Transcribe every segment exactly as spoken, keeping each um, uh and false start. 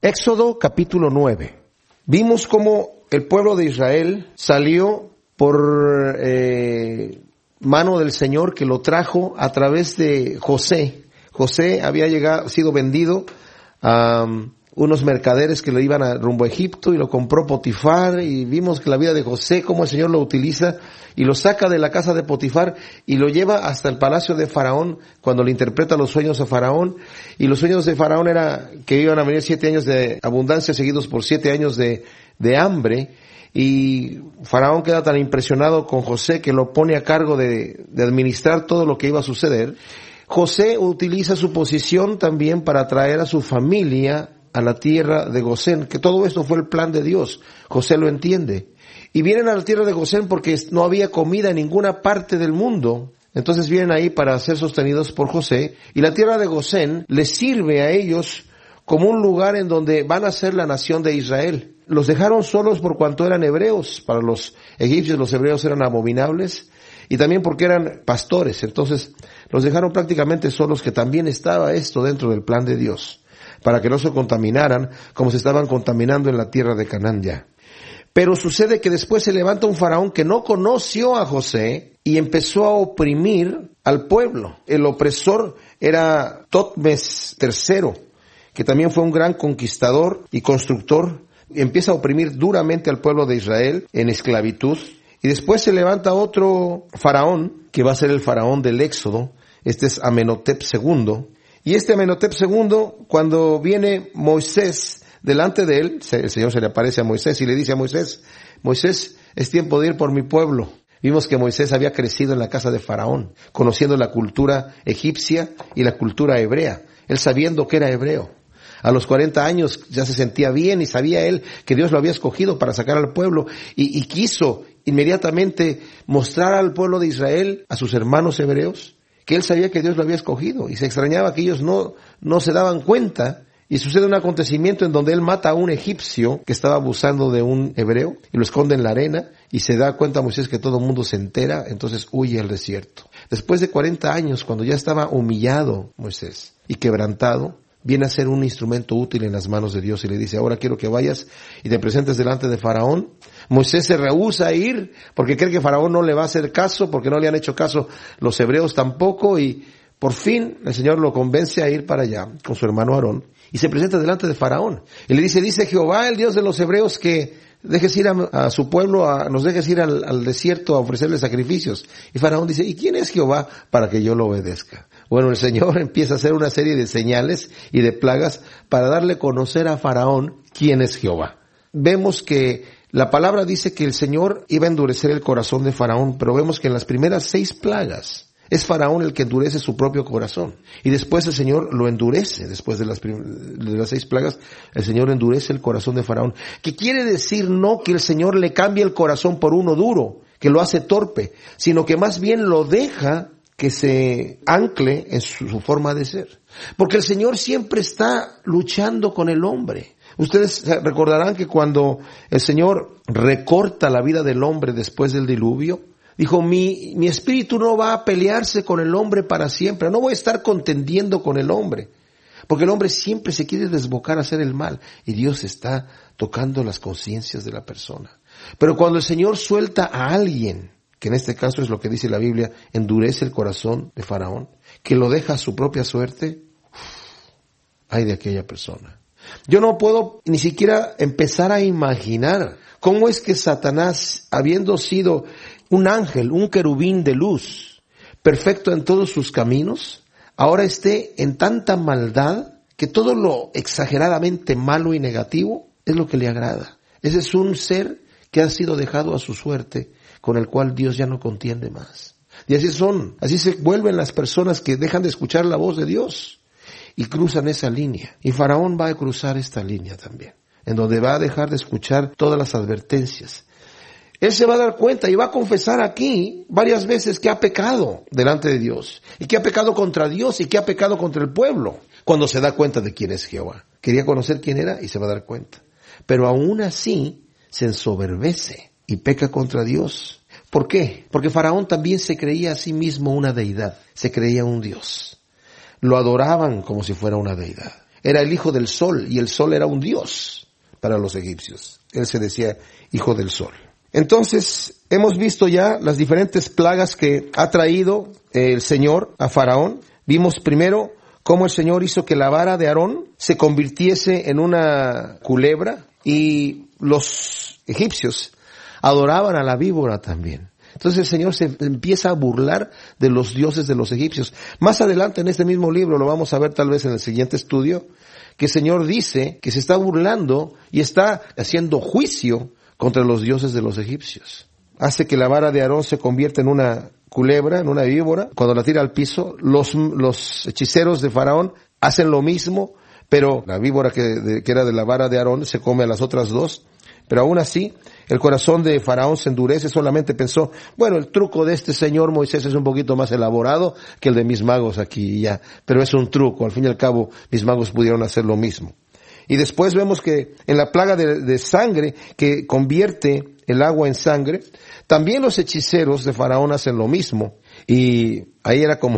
Éxodo capítulo nueve. Vimos cómo el pueblo de Israel salió por eh, mano del Señor, que lo trajo a través de José. José había llegado, sido vendido a um, unos mercaderes que lo iban a rumbo a Egipto, y lo compró Potifar, y vimos que la vida de José, cómo el Señor lo utiliza y lo saca de la casa de Potifar y lo lleva hasta el palacio de Faraón, cuando le interpreta los sueños a Faraón. Y los sueños de Faraón era que iban a venir siete años de abundancia seguidos por siete años de, de hambre. Y Faraón queda tan impresionado con José que lo pone a cargo de, de administrar todo lo que iba a suceder. José utiliza su posición también para traer a su familia a la tierra de Gosén, que todo esto fue el plan de Dios. José lo entiende. Y vienen a la tierra de Gosén porque no había comida en ninguna parte del mundo. Entonces vienen ahí para ser sostenidos por José. Y la tierra de Gosén les sirve a ellos como un lugar en donde van a ser la nación de Israel. Los dejaron solos por cuanto eran hebreos. Para los egipcios los hebreos eran abominables. Y también porque eran pastores. Entonces los dejaron prácticamente solos, que también estaba esto dentro del plan de Dios, para que no se contaminaran como se estaban contaminando en la tierra de Canaán ya. Pero sucede que después se levanta un faraón que no conoció a José y empezó a oprimir al pueblo. El opresor era Totmes tercero, que también fue un gran conquistador y constructor. Empieza a oprimir duramente al pueblo de Israel en esclavitud. Y después se levanta otro faraón, que va a ser el faraón del Éxodo. Este es Amenhotep segundo. Y este Amenhotep segundo, cuando viene Moisés delante de él, el Señor se le aparece a Moisés y le dice a Moisés: Moisés, es tiempo de ir por mi pueblo. Vimos que Moisés había crecido en la casa de Faraón, conociendo la cultura egipcia y la cultura hebrea, él sabiendo que era hebreo. A los cuarenta años ya se sentía bien y sabía él que Dios lo había escogido para sacar al pueblo, y, y quiso inmediatamente mostrar al pueblo de Israel, a sus hermanos hebreos, que él sabía que Dios lo había escogido, y se extrañaba que ellos no, no se daban cuenta. Y sucede un acontecimiento en donde él mata a un egipcio que estaba abusando de un hebreo y lo esconde en la arena, y se da cuenta Moisés que todo el mundo se entera, entonces huye al desierto. Después de cuarenta años, cuando ya estaba humillado Moisés y quebrantado, viene a ser un instrumento útil en las manos de Dios y le dice: ahora quiero que vayas y te presentes delante de Faraón. Moisés se rehúsa a ir porque cree que Faraón no le va a hacer caso, porque no le han hecho caso los hebreos tampoco, y por fin el Señor lo convence a ir para allá con su hermano Aarón y se presenta delante de Faraón. Y le dice: dice Jehová, el Dios de los hebreos, que dejes ir a, a su pueblo, a, nos dejes ir al, al desierto a ofrecerle sacrificios. Y Faraón dice: ¿y quién es Jehová para que yo lo obedezca? Bueno, el Señor empieza a hacer una serie de señales y de plagas para darle a conocer a Faraón quién es Jehová. Vemos que la palabra dice que el Señor iba a endurecer el corazón de Faraón, pero vemos que en las primeras seis plagas es Faraón el que endurece su propio corazón. Y después el Señor lo endurece. Después de las, prim- de las seis plagas, el Señor endurece el corazón de Faraón. ¿Qué quiere decir? No que el Señor le cambie el corazón por uno duro, que lo hace torpe, sino que más bien lo deja que se ancle en su, su forma de ser. Porque el Señor siempre está luchando con el hombre. Ustedes recordarán que cuando el Señor recorta la vida del hombre después del diluvio, dijo: mi, mi espíritu no va a pelearse con el hombre para siempre, no voy a estar contendiendo con el hombre, porque el hombre siempre se quiere desbocar a hacer el mal, y Dios está tocando las conciencias de la persona. Pero cuando el Señor suelta a alguien, que en este caso es lo que dice la Biblia, endurece el corazón de Faraón, que lo deja a su propia suerte, ay de aquella persona. Yo no puedo ni siquiera empezar a imaginar cómo es que Satanás, habiendo sido un ángel, un querubín de luz, perfecto en todos sus caminos, ahora esté en tanta maldad que todo lo exageradamente malo y negativo es lo que le agrada. Ese es un ser que ha sido dejado a su suerte, con el cual Dios ya no contiende más. Y así son, así se vuelven las personas que dejan de escuchar la voz de Dios y cruzan esa línea. Y Faraón va a cruzar esta línea también, en donde va a dejar de escuchar todas las advertencias. Él se va a dar cuenta y va a confesar aquí varias veces que ha pecado delante de Dios, y que ha pecado contra Dios, y que ha pecado contra el pueblo, cuando se da cuenta de quién es Jehová. Quería conocer quién era y se va a dar cuenta. Pero aún así se ensoberbece y peca contra Dios. ¿Por qué? Porque Faraón también se creía a sí mismo una deidad, se creía un Dios. Lo adoraban como si fuera una deidad. era el hijo del sol, y el sol era un dios para los egipcios. Él se decía hijo del sol. Entonces, hemos visto ya las diferentes plagas que ha traído el Señor a Faraón. Vimos primero cómo el Señor hizo que la vara de Aarón se convirtiese en una culebra, y los egipcios adoraban a la víbora también. Entonces el Señor se empieza a burlar de los dioses de los egipcios. Más adelante en este mismo libro, lo vamos a ver tal vez en el siguiente estudio, que el Señor dice que se está burlando y está haciendo juicio contra los dioses de los egipcios. Hace que la vara de Aarón se convierta en una culebra, en una víbora. Cuando la tira al piso, los, los hechiceros de Faraón hacen lo mismo, pero la víbora que, de, que era de la vara de Aarón se come a las otras dos. Pero aún así, el corazón de Faraón se endurece. Solamente pensó, bueno, el truco de este señor Moisés es un poquito más elaborado que el de mis magos aquí y ya. Pero es un truco, al fin y al cabo, mis magos pudieron hacer lo mismo. Y después vemos que en la plaga de, de sangre, que convierte el agua en sangre, también los hechiceros de Faraón hacen lo mismo. Y ahí era como...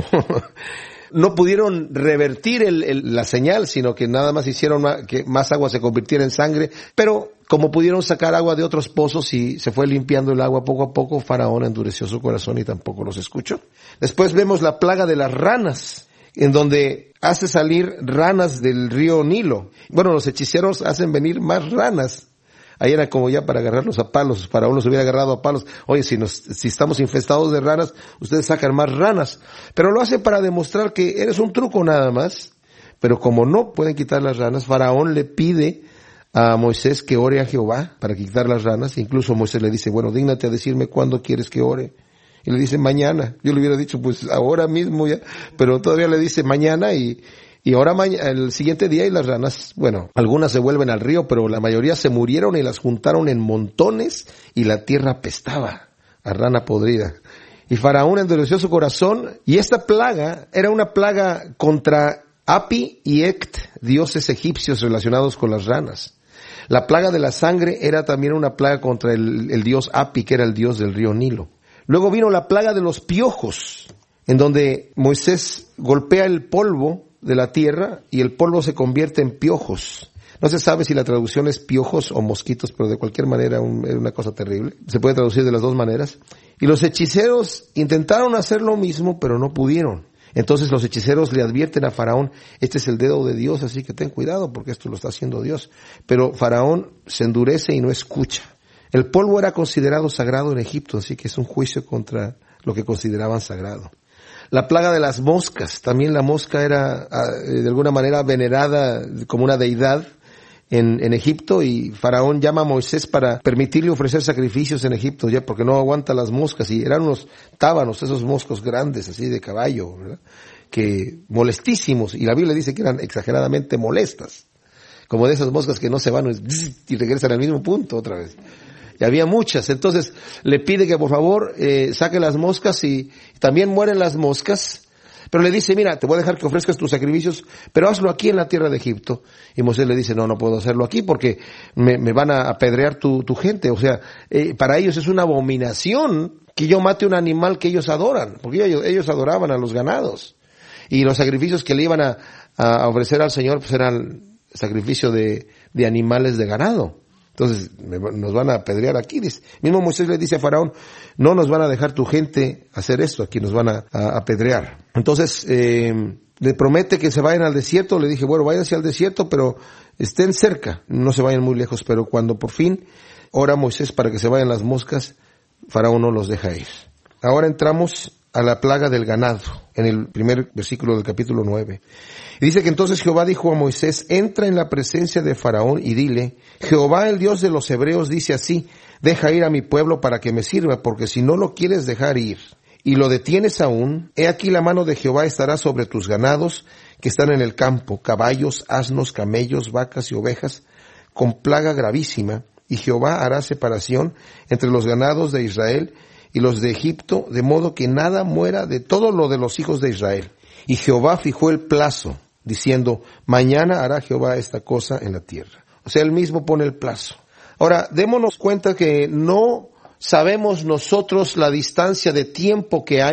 no pudieron revertir el, el, la señal, sino que nada más hicieron más, que más agua se convirtiera en sangre. Pero como pudieron sacar agua de otros pozos y se fue limpiando el agua poco a poco, Faraón endureció su corazón y tampoco los escuchó. Después vemos la plaga de las ranas, en donde hace salir ranas del río Nilo. Bueno, los hechiceros hacen venir más ranas. Ahí era como ya para agarrarlos a palos. Faraón los hubiera agarrado a palos. Oye, si nos, si estamos infestados de ranas, ustedes sacan más ranas. Pero lo hace para demostrar que eres un truco nada más. Pero como no pueden quitar las ranas, Faraón le pide a Moisés que ore a Jehová para quitar las ranas. Incluso Moisés le dice, bueno, dígnate a decirme cuándo quieres que ore. Y le dice mañana. Yo le hubiera dicho, pues ahora mismo ya. Pero todavía le dice mañana y... Y ahora el siguiente día y las ranas, bueno, algunas se vuelven al río, pero la mayoría se murieron y las juntaron en montones y la tierra apestaba a rana podrida. Y Faraón endureció su corazón, y esta plaga era una plaga contra Api y Ect, dioses egipcios relacionados con las ranas. La plaga de la sangre era también una plaga contra el, el dios Api, que era el dios del río Nilo. Luego vino la plaga de los piojos, en donde Moisés golpea el polvo de la tierra y el polvo se convierte en piojos. No se sabe si la traducción es piojos o mosquitos, pero de cualquier manera un, es una cosa terrible. Se puede traducir de las dos maneras. Y los hechiceros intentaron hacer lo mismo, pero no pudieron. Entonces los hechiceros le advierten a Faraón, este es el dedo de Dios, así que ten cuidado porque esto lo está haciendo Dios. Pero Faraón se endurece y no escucha. El polvo era considerado sagrado en Egipto, así que es un juicio contra lo que consideraban sagrado. La plaga de las moscas, también la mosca era de alguna manera venerada como una deidad en, en Egipto, y Faraón llama a Moisés para permitirle ofrecer sacrificios en Egipto, ya porque no aguanta las moscas, y eran unos tábanos, esos moscos grandes, así de caballo, ¿verdad? Que molestísimos, y la Biblia dice que eran exageradamente molestas, como de esas moscas que no se van y regresan al mismo punto otra vez. Y había muchas, entonces le pide que por favor eh, saque las moscas, y también mueren las moscas, pero le dice, mira, te voy a dejar que ofrezcas tus sacrificios, pero hazlo aquí en la tierra de Egipto. Y Moisés le dice, no, no puedo hacerlo aquí porque me, me van a apedrear tu, tu gente. O sea, eh, para ellos es una abominación que yo mate un animal que ellos adoran, porque ellos, ellos adoraban a los ganados. Y los sacrificios que le iban a, a ofrecer al Señor pues eran sacrificio de, de animales de ganado. Entonces, nos van a apedrear aquí. Dice. Mismo Moisés le dice a Faraón, no nos van a dejar tu gente hacer esto, aquí nos van a, a apedrear. Entonces, eh, le promete que se vayan al desierto. Le dije, bueno, váyanse al desierto, pero estén cerca, no se vayan muy lejos. Pero cuando por fin ora Moisés para que se vayan las moscas, Faraón no los deja ir. Ahora entramos a la plaga del ganado, en el primer versículo del capítulo nueve. Y dice que entonces Jehová dijo a Moisés, entra en la presencia de Faraón y dile, Jehová el Dios de los hebreos dice así, deja ir a mi pueblo para que me sirva, porque si no lo quieres dejar ir y lo detienes aún, he aquí la mano de Jehová estará sobre tus ganados que están en el campo, caballos, asnos, camellos, vacas y ovejas, con plaga gravísima, y Jehová hará separación entre los ganados de Israel y los de Egipto, de modo que nada muera de todo lo de los hijos de Israel. Y Jehová fijó el plazo, diciendo, mañana hará Jehová esta cosa en la tierra. O sea, él mismo pone el plazo. Ahora, démonos cuenta que no sabemos nosotros la distancia de tiempo que hay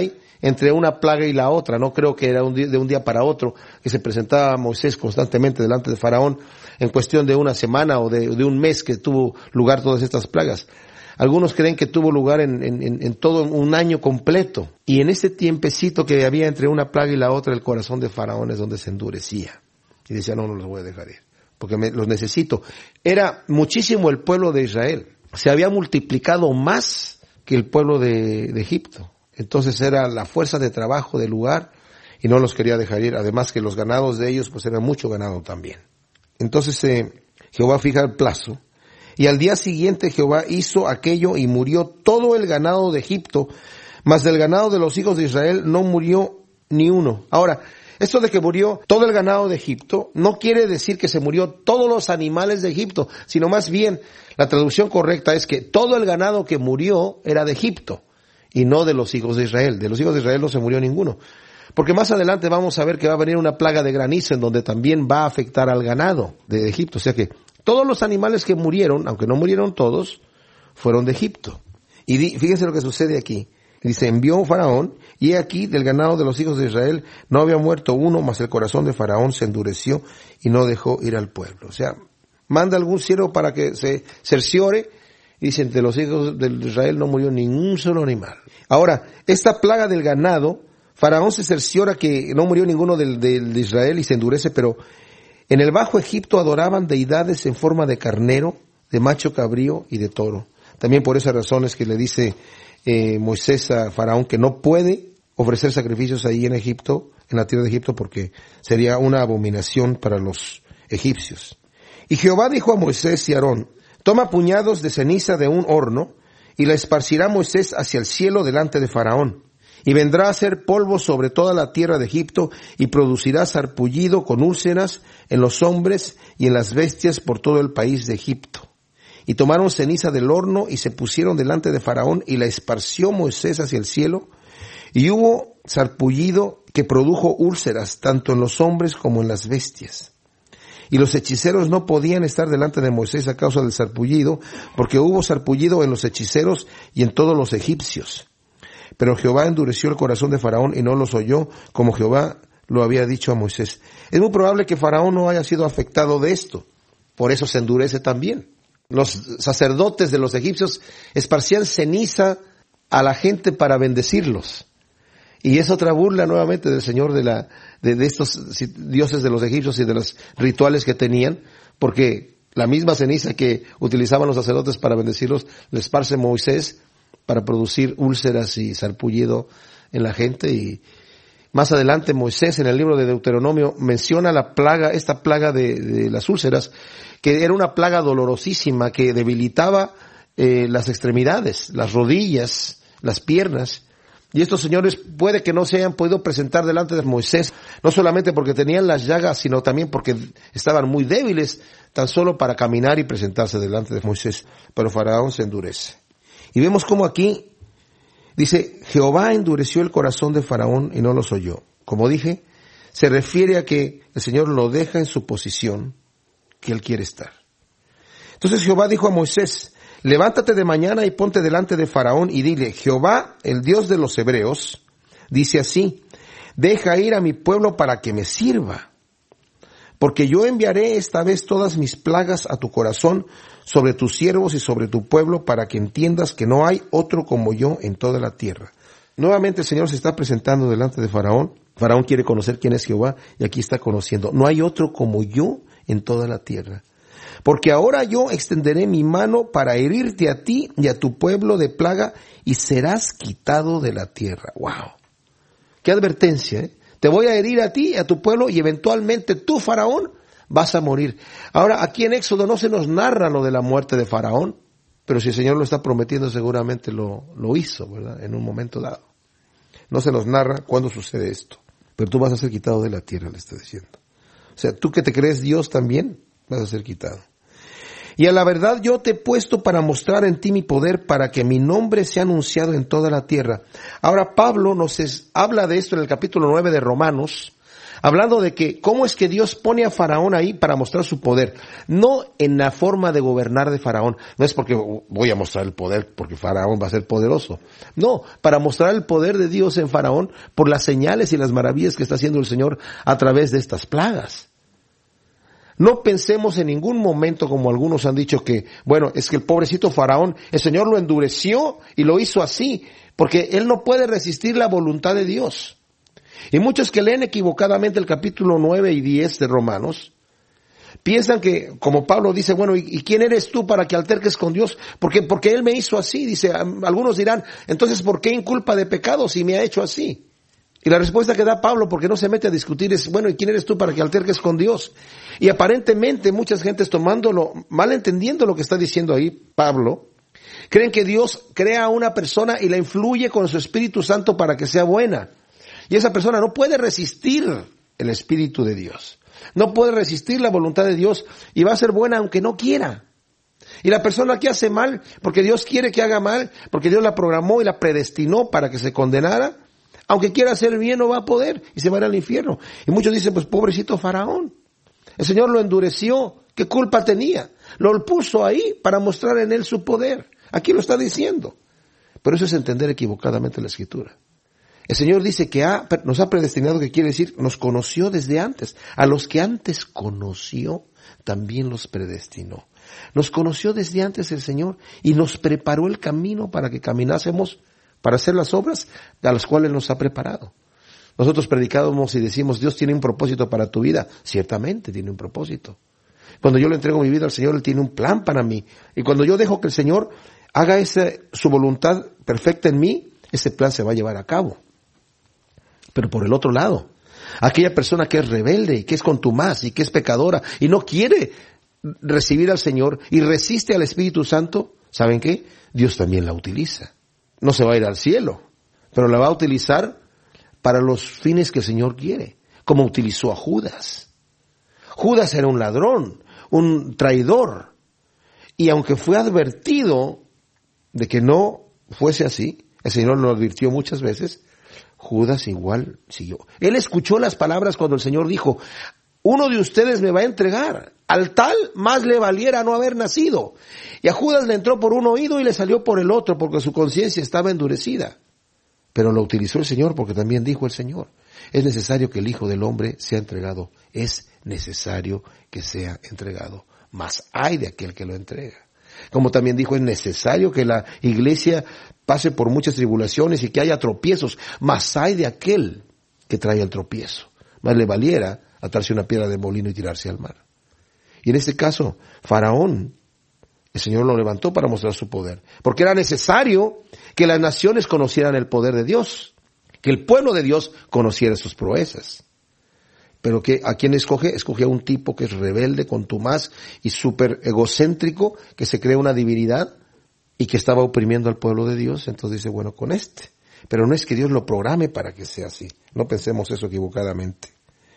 entre una plaga y la otra. No creo que era un día, de un día para otro que se presentaba Moisés constantemente delante de Faraón en cuestión de una semana o de, de un mes que tuvo lugar todas estas plagas. Algunos creen que tuvo lugar en, en, en todo un año completo. Y en ese tiempecito que había entre una plaga y la otra, el corazón de Faraón es donde se endurecía. Y decía, no, no los voy a dejar ir, porque me, los necesito. Era muchísimo el pueblo de Israel. Se había multiplicado más que el pueblo de, de Egipto. Entonces era la fuerza de trabajo del lugar y no los quería dejar ir. Además que los ganados de ellos, pues era mucho ganado también. Entonces eh, Jehová fija el plazo. Y al día siguiente Jehová hizo aquello y murió todo el ganado de Egipto, mas del ganado de los hijos de Israel no murió ni uno. Ahora, esto de que murió todo el ganado de Egipto no quiere decir que se murió todos los animales de Egipto, sino más bien la traducción correcta es que todo el ganado que murió era de Egipto y no de los hijos de Israel. De los hijos de Israel no se murió ninguno. Porque más adelante vamos a ver que va a venir una plaga de granizo en donde también va a afectar al ganado de Egipto. O sea que todos los animales que murieron, aunque no murieron todos, fueron de Egipto. Y di, fíjense lo que sucede aquí. Dice, envió Faraón, y he aquí del ganado de los hijos de Israel no había muerto uno, mas el corazón de Faraón se endureció y no dejó ir al pueblo. O sea, manda algún siervo para que se cerciore, y dicen, de los hijos de Israel no murió ningún solo animal. Ahora, esta plaga del ganado, Faraón se cerciora que no murió ninguno del, del de Israel y se endurece, pero en el Bajo Egipto adoraban deidades en forma de carnero, de macho cabrío y de toro. También por esas razones que le dice eh, Moisés a Faraón que no puede ofrecer sacrificios ahí en Egipto, en la tierra de Egipto, porque sería una abominación para los egipcios. Y Jehová dijo a Moisés y a Aarón, toma puñados de ceniza de un horno, y la esparcirá Moisés hacia el cielo delante de Faraón. Y vendrá a ser polvo sobre toda la tierra de Egipto, y producirá sarpullido con úlceras en los hombres y en las bestias por todo el país de Egipto. Y tomaron ceniza del horno, y se pusieron delante de Faraón, y la esparció Moisés hacia el cielo, y hubo sarpullido que produjo úlceras, tanto en los hombres como en las bestias. Y los hechiceros no podían estar delante de Moisés a causa del sarpullido, porque hubo sarpullido en los hechiceros y en todos los egipcios. Pero Jehová endureció el corazón de Faraón y no los oyó, como Jehová lo había dicho a Moisés. Es muy probable que Faraón no haya sido afectado de esto, por eso se endurece también. Los sacerdotes de los egipcios esparcían ceniza a la gente para bendecirlos. Y es otra burla nuevamente del Señor de la de, de estos dioses de los egipcios y de los rituales que tenían, porque la misma ceniza que utilizaban los sacerdotes para bendecirlos, le esparce Moisés para producir úlceras y sarpullido en la gente. Y más adelante Moisés en el libro de Deuteronomio menciona la plaga, esta plaga de, de las úlceras, que era una plaga dolorosísima que debilitaba eh, las extremidades, las rodillas, las piernas. Y estos señores puede que no se hayan podido presentar delante de Moisés, no solamente porque tenían las llagas, sino también porque estaban muy débiles, tan solo para caminar y presentarse delante de Moisés. Pero Faraón se endurece. Y vemos cómo aquí dice, Jehová endureció el corazón de Faraón y no los oyó. Como dije, se refiere a que el Señor lo deja en su posición que él quiere estar. Entonces Jehová dijo a Moisés, levántate de mañana y ponte delante de Faraón y dile, Jehová, el Dios de los hebreos, dice así, deja ir a mi pueblo para que me sirva, porque yo enviaré esta vez todas mis plagas a tu corazón sobre tus siervos y sobre tu pueblo para que entiendas que no hay otro como yo en toda la tierra. Nuevamente el Señor se está presentando delante de Faraón. Faraón quiere conocer quién es Jehová y aquí está conociendo. No hay otro como yo en toda la tierra. Porque ahora yo extenderé mi mano para herirte a ti y a tu pueblo de plaga y serás quitado de la tierra. ¡Wow! ¡Qué advertencia! ¿eh? Te voy a herir a ti y a tu pueblo y eventualmente tú, Faraón, vas a morir. Ahora, aquí en Éxodo no se nos narra lo de la muerte de Faraón, pero si el Señor lo está prometiendo seguramente lo, lo hizo, ¿verdad? En un momento dado. No se nos narra cuándo sucede esto, pero tú vas a ser quitado de la tierra, le está diciendo. O sea, tú que te crees Dios también vas a ser quitado. Y a la verdad yo te he puesto para mostrar en ti mi poder, para que mi nombre sea anunciado en toda la tierra. Ahora Pablo nos es, habla de esto en el capítulo nueve de Romanos, hablando de que cómo es que Dios pone a Faraón ahí para mostrar su poder, no en la forma de gobernar de Faraón, no es porque voy a mostrar el poder porque Faraón va a ser poderoso, no, para mostrar el poder de Dios en Faraón por las señales y las maravillas que está haciendo el Señor a través de estas plagas. No pensemos en ningún momento, como algunos han dicho, que, bueno, es que el pobrecito Faraón, el Señor lo endureció y lo hizo así, porque él no puede resistir la voluntad de Dios. Y muchos que leen equivocadamente el capítulo nueve y diez de Romanos, piensan que, como Pablo dice, bueno, ¿y quién eres tú para que alterques con Dios? Porque, porque Él me hizo así, dice, algunos dirán, entonces, ¿por qué inculpa de pecado si me ha hecho así? Y la respuesta que da Pablo, porque no se mete a discutir, es, bueno, ¿y quién eres tú para que alterques con Dios? Y aparentemente muchas gentes tomándolo, malentendiendo lo que está diciendo ahí Pablo, creen que Dios crea a una persona y la influye con su Espíritu Santo para que sea buena. Y esa persona no puede resistir el Espíritu de Dios. No puede resistir la voluntad de Dios y va a ser buena aunque no quiera. Y la persona que hace mal, porque Dios quiere que haga mal, porque Dios la programó y la predestinó para que se condenara, aunque quiera hacer bien no va a poder y se va a ir al infierno. Y muchos dicen, pues pobrecito Faraón. El Señor lo endureció. ¿Qué culpa tenía? Lo puso ahí para mostrar en él su poder. Aquí lo está diciendo. Pero eso es entender equivocadamente la Escritura. El Señor dice que ha, nos ha predestinado, que quiere decir, nos conoció desde antes. A los que antes conoció, también los predestinó. Nos conoció desde antes el Señor y nos preparó el camino para que caminásemos para hacer las obras a las cuales nos ha preparado. Nosotros predicamos y decimos, Dios tiene un propósito para tu vida. Ciertamente tiene un propósito. Cuando yo le entrego mi vida al Señor, Él tiene un plan para mí. Y cuando yo dejo que el Señor haga ese, su voluntad perfecta en mí, ese plan se va a llevar a cabo. Pero por el otro lado, aquella persona que es rebelde y que es contumaz y que es pecadora y no quiere recibir al Señor y resiste al Espíritu Santo, ¿saben qué? Dios también la utiliza. No se va a ir al cielo, pero la va a utilizar para los fines que el Señor quiere, como utilizó a Judas. Judas era un ladrón, un traidor, y aunque fue advertido de que no fuese así, el Señor lo advirtió muchas veces, Judas igual siguió. Él escuchó las palabras cuando el Señor dijo, uno de ustedes me va a entregar, al tal más le valiera no haber nacido. Y a Judas le entró por un oído y le salió por el otro, porque su conciencia estaba endurecida. Pero lo utilizó el Señor, porque también dijo el Señor, es necesario que el Hijo del Hombre sea entregado, es necesario que sea entregado, mas hay de aquel que lo entrega. Como también dijo, es necesario que la iglesia pase por muchas tribulaciones y que haya tropiezos, mas hay de aquel que trae el tropiezo. Más le valiera atarse una piedra de molino y tirarse al mar. Y en este caso, Faraón, el Señor lo levantó para mostrar su poder, porque era necesario que las naciones conocieran el poder de Dios, que el pueblo de Dios conociera sus proezas. Pero que ¿a quién escoge? Escoge a un tipo que es rebelde, contumaz y súper egocéntrico, que se cree una divinidad y que estaba oprimiendo al pueblo de Dios. Entonces dice, bueno, con este. Pero no es que Dios lo programe para que sea así. No pensemos eso equivocadamente.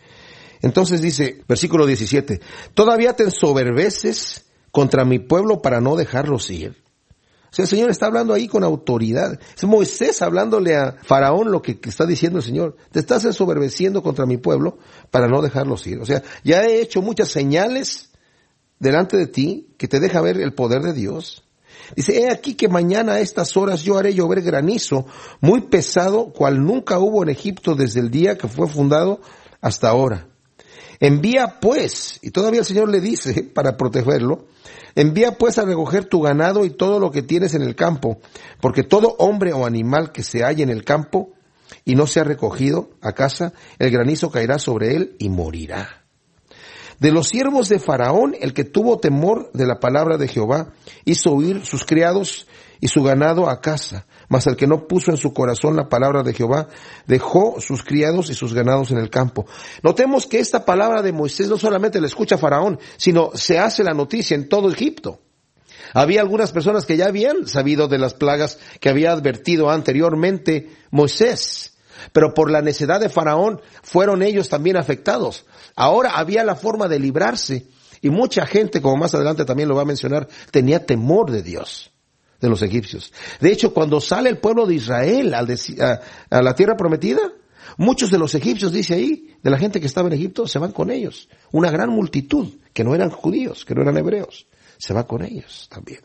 Entonces dice, versículo diecisiete, ¿todavía te ensoberbeces contra mi pueblo para no dejarlos ir? O sea, el Señor está hablando ahí con autoridad. Es Moisés hablándole a Faraón lo que, que está diciendo el Señor. Te estás ensoberbeciendo contra mi pueblo para no dejarlos ir. O sea, ya he hecho muchas señales delante de ti que te deja ver el poder de Dios. Dice, he aquí que mañana a estas horas yo haré llover granizo muy pesado, cual nunca hubo en Egipto desde el día que fue fundado hasta ahora. Envía pues, y todavía el Señor le dice para protegerlo, envía pues a recoger tu ganado y todo lo que tienes en el campo, porque todo hombre o animal que se halle en el campo y no sea recogido a casa, el granizo caerá sobre él y morirá. De los siervos de Faraón, el que tuvo temor de la palabra de Jehová, hizo huir sus criados y su ganado a casa. Mas el que no puso en su corazón la palabra de Jehová, dejó sus criados y sus ganados en el campo. Notemos que esta palabra de Moisés no solamente la escucha Faraón, sino se hace la noticia en todo Egipto. Había algunas personas que ya habían sabido de las plagas que había advertido anteriormente Moisés, pero por la necedad de Faraón fueron ellos también afectados. Ahora había la forma de librarse y mucha gente, como más adelante también lo va a mencionar, tenía temor de Dios, de los egipcios. De hecho, cuando sale el pueblo de Israel a, a la tierra prometida, Muchos de los egipcios, dice ahí, de la gente que estaba en Egipto, se van con ellos. Una gran multitud, que no eran judíos, que no eran hebreos, se va con ellos también.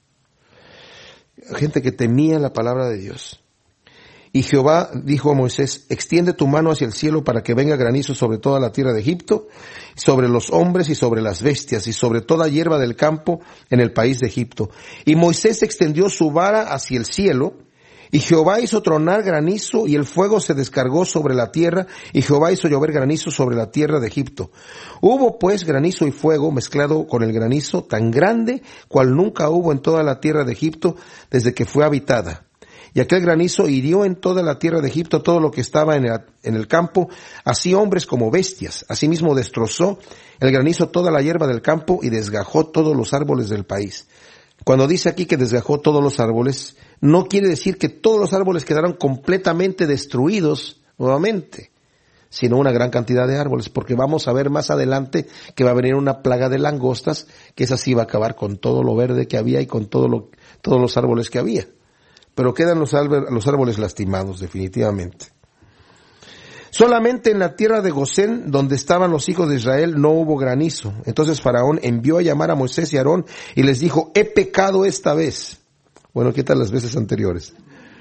Gente que temía la palabra de Dios. Y Jehová dijo a Moisés, extiende tu mano hacia el cielo para que venga granizo sobre toda la tierra de Egipto, sobre los hombres y sobre las bestias, y sobre toda hierba del campo en el país de Egipto. Y Moisés extendió su vara hacia el cielo, y Jehová hizo tronar granizo, y el fuego se descargó sobre la tierra, y Jehová hizo llover granizo sobre la tierra de Egipto. Hubo pues granizo y fuego mezclado con el granizo, tan grande cual nunca hubo en toda la tierra de Egipto desde que fue habitada. Y aquel granizo hirió en toda la tierra de Egipto todo lo que estaba en el, en el campo, así hombres como bestias. Asimismo destrozó el granizo toda la hierba del campo y desgajó todos los árboles del país. Cuando dice aquí que desgajó todos los árboles, no quiere decir que todos los árboles quedaron completamente destruidos nuevamente, sino una gran cantidad de árboles, porque vamos a ver más adelante que va a venir una plaga de langostas, que esa sí va a acabar con todo lo verde que había y con todo lo, todos los árboles que había. Pero quedan los árboles, los árboles lastimados, definitivamente. Solamente en la tierra de Gosén, donde estaban los hijos de Israel, no hubo granizo. Entonces Faraón envió a llamar a Moisés y a Aarón y les dijo, he pecado esta vez. Bueno, ¿qué tal las veces anteriores?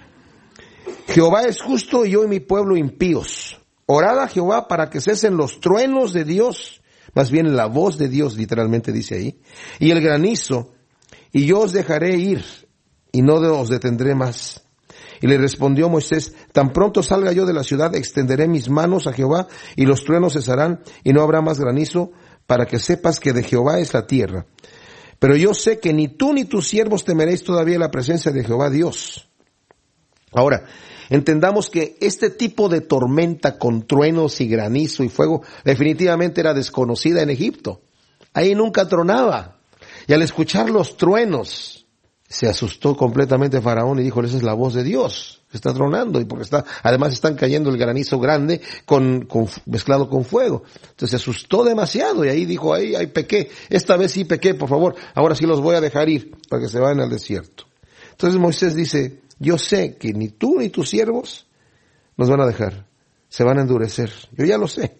Jehová es justo y yo y mi pueblo impíos. Orad a Jehová para que cesen los truenos de Dios, más bien la voz de Dios, literalmente dice ahí, y el granizo, y yo os dejaré ir, y no os detendré más. Y le respondió Moisés, tan pronto salga yo de la ciudad, extenderé mis manos a Jehová, y los truenos cesarán, y no habrá más granizo, para que sepas que de Jehová es la tierra. Pero yo sé que ni tú ni tus siervos temeréis todavía la presencia de Jehová Dios. Ahora, entendamos que este tipo de tormenta con truenos y granizo y fuego definitivamente era desconocida en Egipto. Ahí nunca tronaba. Y al escuchar los truenos, se asustó completamente Faraón y dijo, esa es la voz de Dios, está tronando, y porque está, además están cayendo el granizo grande con, con, mezclado con fuego. Entonces se asustó demasiado y ahí dijo, ahí, ahí pequé, esta vez sí pequé, por favor, ahora sí los voy a dejar ir para que se vayan al desierto. Entonces Moisés dice, yo sé que ni tú ni tus siervos nos van a dejar, se van a endurecer, yo ya lo sé.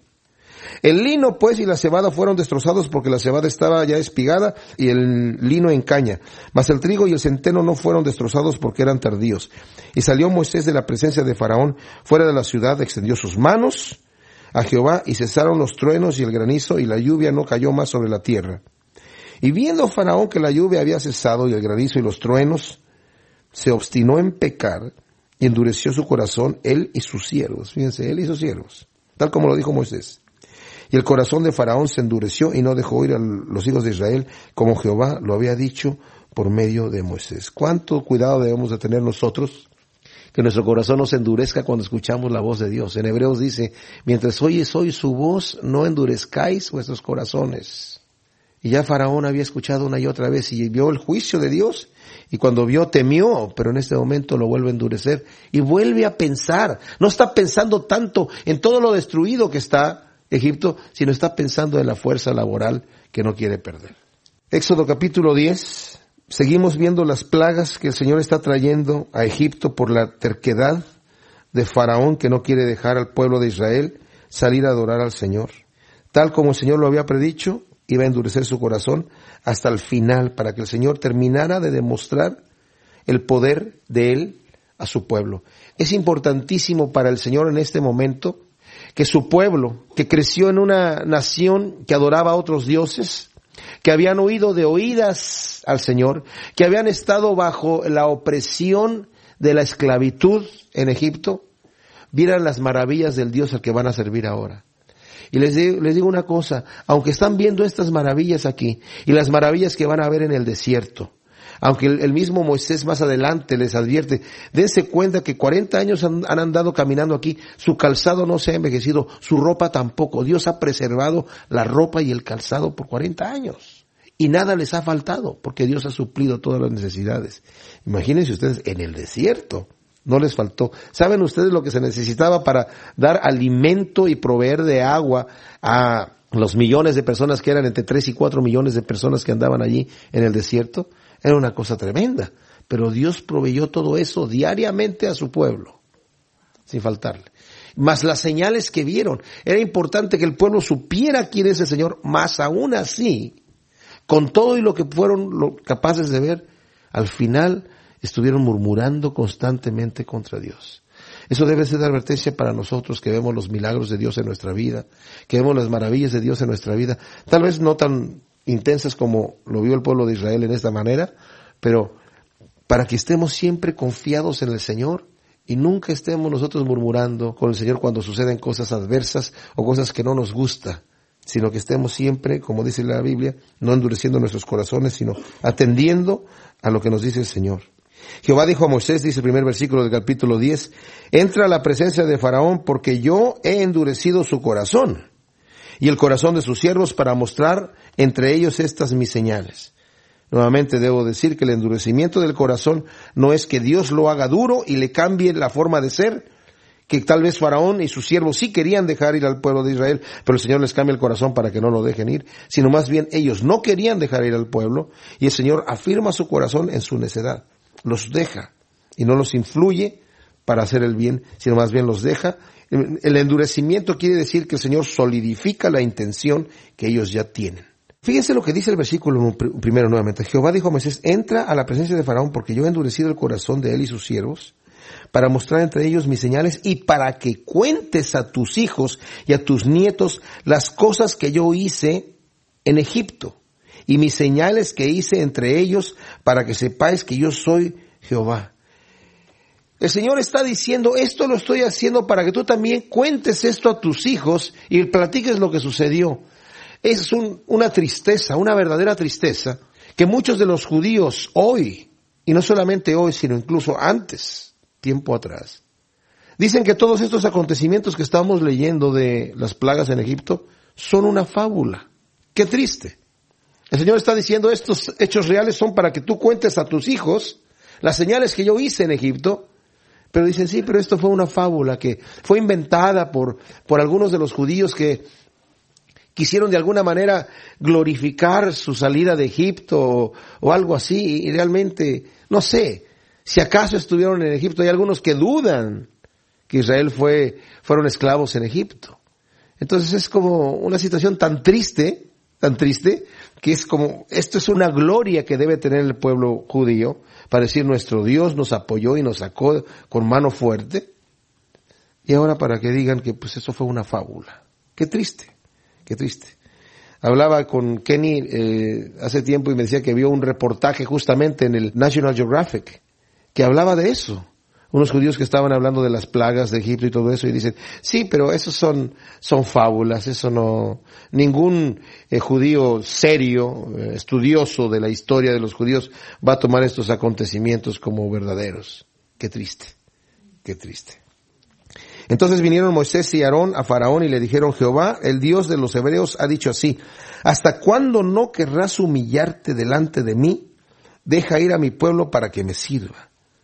El lino pues y la cebada fueron destrozados porque la cebada estaba ya espigada y el lino en caña. Mas el trigo y el centeno no fueron destrozados porque eran tardíos. Y salió Moisés de la presencia de Faraón fuera de la ciudad, extendió sus manos a Jehová y cesaron los truenos y el granizo y la lluvia no cayó más sobre la tierra. Y viendo Faraón que la lluvia había cesado y el granizo y los truenos, se obstinó en pecar y endureció su corazón él y sus siervos. Fíjense, él y sus siervos, tal como lo dijo Moisés. Y el corazón de Faraón se endureció y no dejó ir a los hijos de Israel como Jehová lo había dicho por medio de Moisés. ¿Cuánto cuidado debemos de tener nosotros? Que nuestro corazón no se endurezca cuando escuchamos la voz de Dios. En Hebreos dice, mientras oyes hoy su voz, no endurezcáis vuestros corazones. Y ya Faraón había escuchado una y otra vez y vio el juicio de Dios. Y cuando vio, temió, pero en este momento lo vuelve a endurecer. Y vuelve a pensar. No está pensando tanto en todo lo destruido que está Egipto, sino está pensando en la fuerza laboral que no quiere perder. Éxodo capítulo diez, seguimos viendo las plagas que el Señor está trayendo a Egipto por la terquedad de Faraón que no quiere dejar al pueblo de Israel salir a adorar al Señor. Tal como el Señor lo había predicho, iba a endurecer su corazón hasta el final para que el Señor terminara de demostrar el poder de Él a su pueblo. Es importantísimo para el Señor en este momento que su pueblo, que creció en una nación que adoraba a otros dioses, que habían oído de oídas al Señor, que habían estado bajo la opresión de la esclavitud en Egipto, vieran las maravillas del Dios al que van a servir ahora. Y les digo, les digo una cosa, aunque están viendo estas maravillas aquí, y las maravillas que van a ver en el desierto, aunque el, el mismo Moisés más adelante les advierte, dense cuenta que cuarenta años han, han andado caminando aquí, su calzado no se ha envejecido, su ropa tampoco. Dios ha preservado la ropa y el calzado por cuarenta años. Y nada les ha faltado, porque Dios ha suplido todas las necesidades. Imagínense ustedes, en el desierto no les faltó. ¿Saben ustedes lo que se necesitaba para dar alimento y proveer de agua a los millones de personas que eran entre tres y cuatro millones de personas que andaban allí en el desierto? Era una cosa tremenda, pero Dios proveyó todo eso diariamente a su pueblo, sin faltarle. más las señales que vieron. Era importante que el pueblo supiera quién es el Señor, más aún así, con todo y lo que fueron capaces de ver, al final estuvieron murmurando constantemente contra Dios. Eso debe ser de advertencia para nosotros que vemos los milagros de Dios en nuestra vida, que vemos las maravillas de Dios en nuestra vida, tal vez no tan intensas como lo vio el pueblo de Israel en esta manera, pero para que estemos siempre confiados en el Señor y nunca estemos nosotros murmurando con el Señor cuando suceden cosas adversas o cosas que no nos gusta, sino que estemos siempre, como dice la Biblia, no endureciendo nuestros corazones, sino atendiendo a lo que nos dice el Señor. Jehová dijo a Moisés, dice el primer versículo del capítulo diez, entra a la presencia de Faraón porque yo he endurecido su corazón y el corazón de sus siervos para mostrar entre ellos estas mis señales. Nuevamente debo decir que el endurecimiento del corazón no es que Dios lo haga duro y le cambie la forma de ser, que tal vez Faraón y sus siervos sí querían dejar ir al pueblo de Israel, pero el Señor les cambia el corazón para que no lo dejen ir, sino más bien ellos no querían dejar ir al pueblo y el Señor afirma su corazón en su necedad. Los deja y no los influye para hacer el bien, sino más bien los deja. El endurecimiento quiere decir que el Señor solidifica la intención que ellos ya tienen. Fíjense lo que dice el versículo primero nuevamente. Jehová dijo a Moisés, entra a la presencia de Faraón porque yo he endurecido el corazón de él y sus siervos para mostrar entre ellos mis señales y para que cuentes a tus hijos y a tus nietos las cosas que yo hice en Egipto y mis señales que hice entre ellos para que sepáis que yo soy Jehová. El Señor está diciendo, esto lo estoy haciendo para que tú también cuentes esto a tus hijos y platiques lo que sucedió. Es un, una tristeza, una verdadera tristeza, que muchos de los judíos hoy, y no solamente hoy, sino incluso antes, tiempo atrás, dicen que todos estos acontecimientos que estamos leyendo de las plagas en Egipto son una fábula. ¡Qué triste! El Señor está diciendo, estos hechos reales son para que tú cuentes a tus hijos las señales que yo hice en Egipto. Pero dicen, sí, pero esto fue una fábula que fue inventada por, por algunos de los judíos que quisieron de alguna manera glorificar su salida de Egipto o, o algo así. Y realmente, no sé, si acaso estuvieron en Egipto. Hay algunos que dudan que Israel fue, fueron esclavos en Egipto. Entonces es como una situación tan triste, tan triste, que es como, esto es una gloria que debe tener el pueblo judío, para decir nuestro Dios nos apoyó y nos sacó con mano fuerte, y ahora para que digan que pues eso fue una fábula. Qué triste, qué triste. Hablaba con Kenny eh, hace tiempo y me decía que vio un reportaje justamente en el National Geographic, que hablaba de eso. Unos judíos que estaban hablando de las plagas de Egipto y todo eso, y dicen, sí, pero esos son, son fábulas, eso no, ningún eh, judío serio, eh, estudioso de la historia de los judíos va a tomar estos acontecimientos como verdaderos. Qué triste, qué triste. Entonces vinieron Moisés y Aarón a Faraón y le dijeron, Jehová, el Dios de los hebreos, ha dicho así, ¿hasta cuándo no querrás humillarte delante de mí? Deja ir a mi pueblo para que me sirva.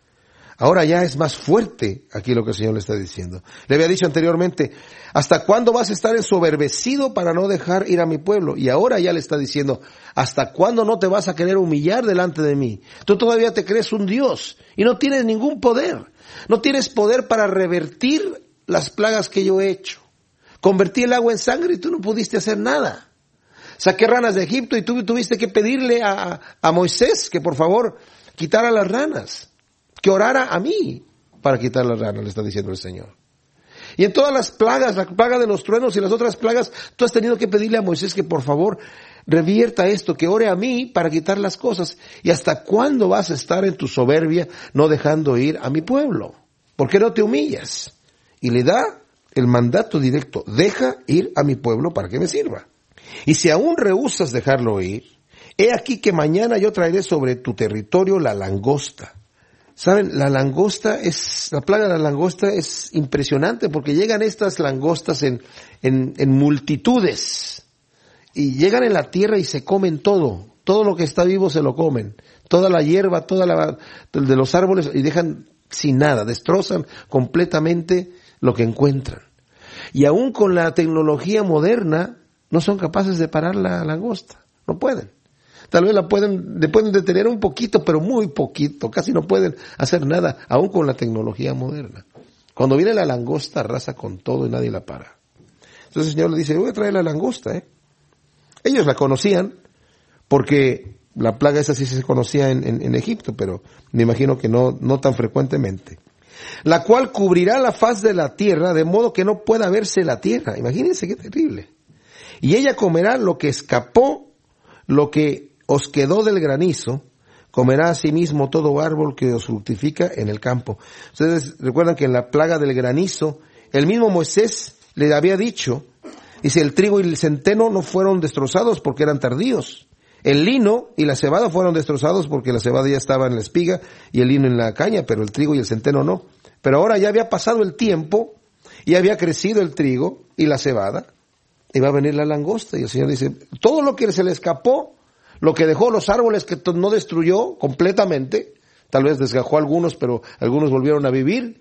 Ahora ya es más fuerte aquí lo que el Señor le está diciendo. Le había dicho anteriormente, ¿hasta cuándo vas a estar ensoberbecido para no dejar ir a mi pueblo? Y ahora ya le está diciendo, ¿hasta cuándo no te vas a querer humillar delante de mí? Tú todavía te crees un Dios y no tienes ningún poder. No tienes poder para revertir las plagas que yo he hecho. Convertí el agua en sangre y tú no pudiste hacer nada. Saqué ranas de Egipto y tú tuviste que pedirle a, a Moisés que por favor quitara las ranas. Que orara a mí para quitar las ranas, le está diciendo el Señor. Y en todas las plagas, la plaga de los truenos y las otras plagas, tú has tenido que pedirle a Moisés que por favor revierta esto, que ore a mí para quitar las cosas. ¿Y hasta cuándo vas a estar en tu soberbia no dejando ir a mi pueblo? ¿Por qué no te humillas? Y le da el mandato directo, deja ir a mi pueblo para que me sirva. Y si aún rehusas dejarlo ir, he aquí que mañana yo traeré sobre tu territorio la langosta. Saben, la langosta es, la plaga de la langosta es impresionante porque llegan estas langostas en, en, en multitudes y llegan en la tierra y se comen todo, todo lo que está vivo se lo comen, toda la hierba, toda la, de los árboles y dejan sin nada, destrozan completamente lo que encuentran. Y aún con la tecnología moderna no son capaces de parar la langosta, no pueden. Tal vez la pueden, le pueden detener un poquito, pero muy poquito, casi no pueden hacer nada, aún con la tecnología moderna. Cuando viene la langosta arrasa con todo y nadie la para. Entonces el Señor le dice, voy a traer la langosta, ¿eh? Ellos la conocían porque la plaga esa sí se conocía en, en, en Egipto, pero me imagino que no, no tan frecuentemente. La cual cubrirá la faz de la tierra de modo que no pueda verse la tierra. Imagínense qué terrible. Y ella comerá lo que escapó, lo que os quedó del granizo, comerá asimismo todo árbol que os fructifica en el campo. Ustedes recuerdan que en la plaga del granizo, el mismo Moisés le había dicho, dice, el trigo y el centeno no fueron destrozados porque eran tardíos. El lino y la cebada fueron destrozados porque la cebada ya estaba en la espiga y el lino en la caña, pero el trigo y el centeno no. Pero ahora ya había pasado el tiempo y había crecido el trigo y la cebada y va a venir la langosta. Y el Señor dice, todo lo que se le escapó, lo que dejó, los árboles que no destruyó completamente, tal vez desgajó algunos, pero algunos volvieron a vivir.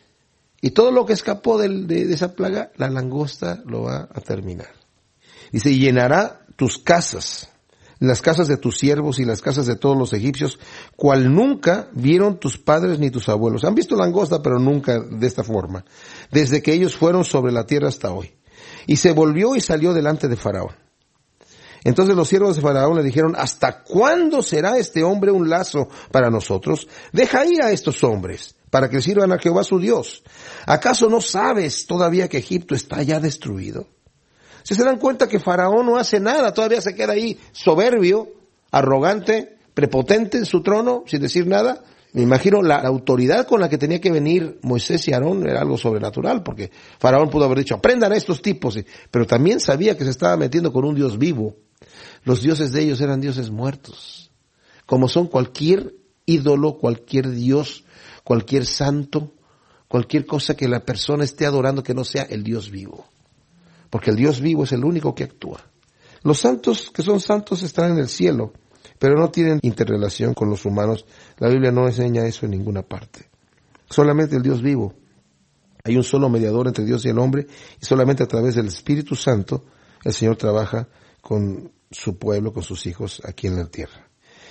Y todo lo que escapó de, de, de esa plaga, la langosta lo va a terminar. Dice, y llenará tus casas, las casas de tus siervos y las casas de todos los egipcios, cual nunca vieron tus padres ni tus abuelos. Han visto langosta, pero nunca de esta forma, desde que ellos fueron sobre la tierra hasta hoy. Y se volvió y salió delante de Faraón. Entonces los siervos de Faraón le dijeron, ¿hasta cuándo será este hombre un lazo para nosotros? Deja ir a estos hombres, para que sirvan a Jehová su Dios. ¿Acaso no sabes todavía que Egipto está ya destruido? Si se dan cuenta que Faraón no hace nada, todavía se queda ahí soberbio, arrogante, prepotente en su trono, sin decir nada. Me imagino la autoridad con la que tenía que venir Moisés y Aarón era algo sobrenatural, porque Faraón pudo haber dicho, aprendan a estos tipos, pero también sabía que se estaba metiendo con un Dios vivo. Los dioses de ellos eran dioses muertos, como son cualquier ídolo, cualquier dios, cualquier santo, cualquier cosa que la persona esté adorando que no sea el Dios vivo. Porque el Dios vivo es el único que actúa. Los santos que son santos están en el cielo, pero no tienen interrelación con los humanos. La Biblia no enseña eso en ninguna parte. Solamente el Dios vivo. Hay un solo mediador entre Dios y el hombre, y solamente a través del Espíritu Santo el Señor trabaja con su pueblo, con sus hijos aquí en la tierra.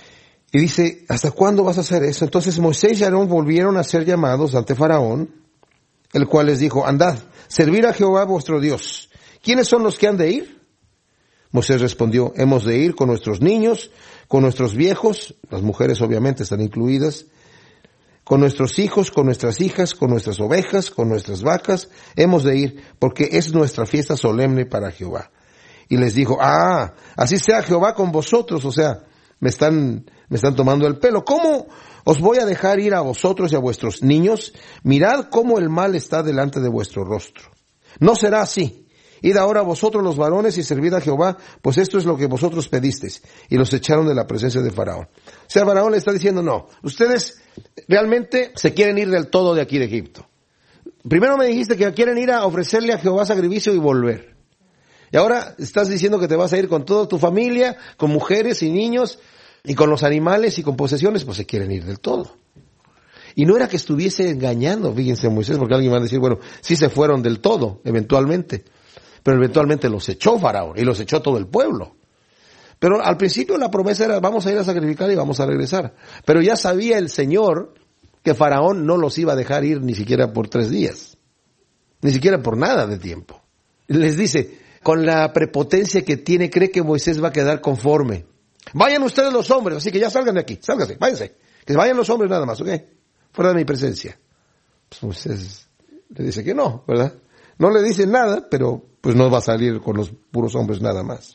Y dice, ¿hasta cuándo vas a hacer eso? Entonces Moisés y Aarón volvieron a ser llamados ante Faraón, el cual les dijo, andad, servir a Jehová vuestro Dios. ¿Quiénes son los que han de ir? Moisés respondió, hemos de ir con nuestros niños, con nuestros viejos, las mujeres obviamente están incluidas, con nuestros hijos, con nuestras hijas, con nuestras ovejas, con nuestras vacas, hemos de ir, porque es nuestra fiesta solemne para Jehová. Y les dijo, ah, así sea Jehová con vosotros, o sea, me están, me están tomando el pelo. ¿Cómo os voy a dejar ir a vosotros y a vuestros niños? Mirad cómo el mal está delante de vuestro rostro. No será así. Id ahora vosotros los varones y servid a Jehová, pues esto es lo que vosotros pedisteis. Y los echaron de la presencia de Faraón. O sea, Faraón le está diciendo, no, ustedes realmente se quieren ir del todo de aquí de Egipto. Primero me dijiste que quieren ir a ofrecerle a Jehová sacrificio y volver. Y ahora estás diciendo que te vas a ir con toda tu familia, con mujeres y niños, y con los animales y con posesiones, pues se quieren ir del todo. Y no era que estuviese engañando, fíjense Moisés, porque alguien va a decir, bueno, sí se fueron del todo, eventualmente. Pero eventualmente los echó Faraón y los echó todo el pueblo. Pero al principio la promesa era, vamos a ir a sacrificar y vamos a regresar. Pero ya sabía el Señor que Faraón no los iba a dejar ir ni siquiera por tres días. Ni siquiera por nada de tiempo. Les dice, con la prepotencia que tiene, cree que Moisés va a quedar conforme. Vayan ustedes los hombres, así que ya salgan de aquí, sálganse, váyanse. Que vayan los hombres nada más, ¿ok? Fuera de mi presencia. Pues Moisés le dice que no, ¿verdad? No le dice nada, pero pues no va a salir con los puros hombres nada más.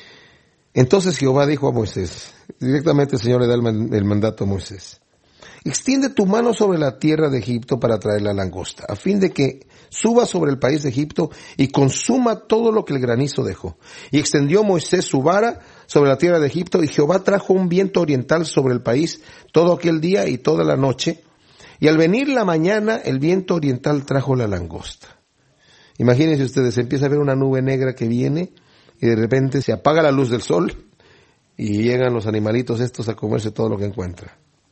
Entonces Jehová dijo a Moisés, directamente el Señor le da el, el mandato a Moisés, extiende tu mano sobre la tierra de Egipto para traer la langosta, a fin de que suba sobre el país de Egipto y consuma todo lo que el granizo dejó. Y extendió Moisés su vara sobre la tierra de Egipto, y Jehová trajo un viento oriental sobre el país todo aquel día y toda la noche, y al venir la mañana el viento oriental trajo la langosta. Imagínense ustedes, empieza a ver una nube negra que viene y de repente se apaga la luz del sol y llegan los animalitos estos a comerse todo lo que encuentran.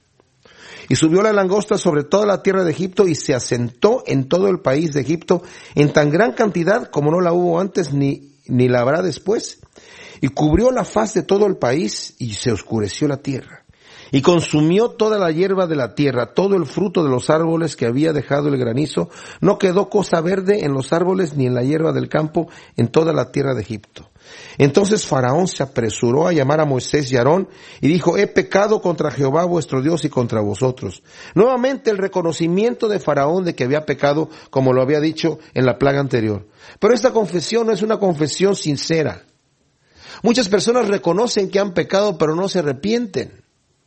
Y subió la langosta sobre toda la tierra de Egipto y se asentó en todo el país de Egipto en tan gran cantidad como no la hubo antes ni, ni la habrá después. Y cubrió la faz de todo el país y se oscureció la tierra. Y consumió toda la hierba de la tierra, todo el fruto de los árboles que había dejado el granizo. No quedó cosa verde en los árboles ni en la hierba del campo en toda la tierra de Egipto. Entonces Faraón se apresuró a llamar a Moisés y Aarón y dijo, he pecado contra Jehová vuestro Dios y contra vosotros. Nuevamente el reconocimiento de Faraón de que había pecado, como lo había dicho en la plaga anterior. Pero esta confesión no es una confesión sincera. Muchas personas reconocen que han pecado, pero no se arrepienten.